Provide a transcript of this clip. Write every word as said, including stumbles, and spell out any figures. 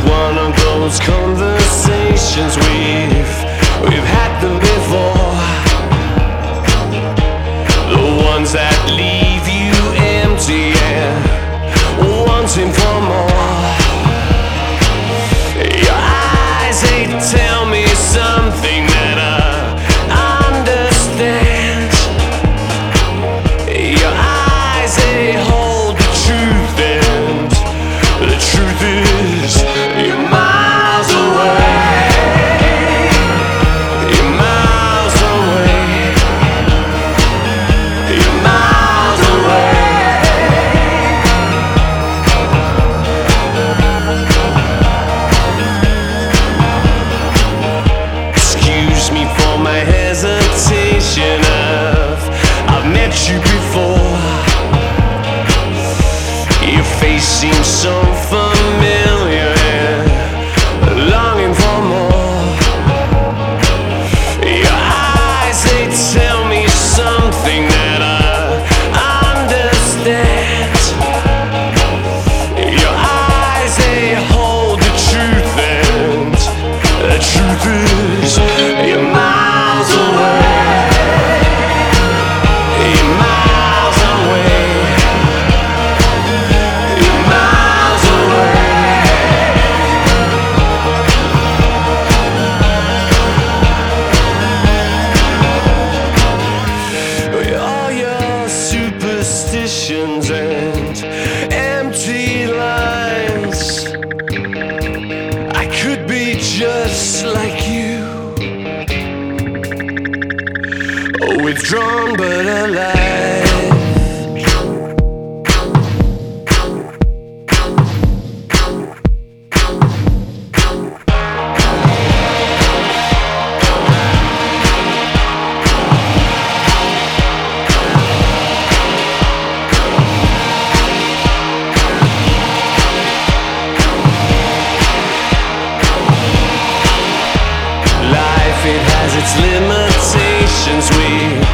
one of those conversations we've we've had them before. The ones that leave you empty and wanting for more. Your eyes, they tell me something that I understand. Your eyes, they hold the truth, and the truth is you're miles away. You're miles away. You're miles away. Excuse me for my hesitation. I've, I've met you before. Your face seems so familiar and longing for more. Your eyes, they tell me something that I understand. Your eyes, they hold the truth, and the truth is you're miles away. You're miles away. You're miles away. All your superstitions and empty lines. I could be just like you, withdrawn but alive. Life, it has its limitations. We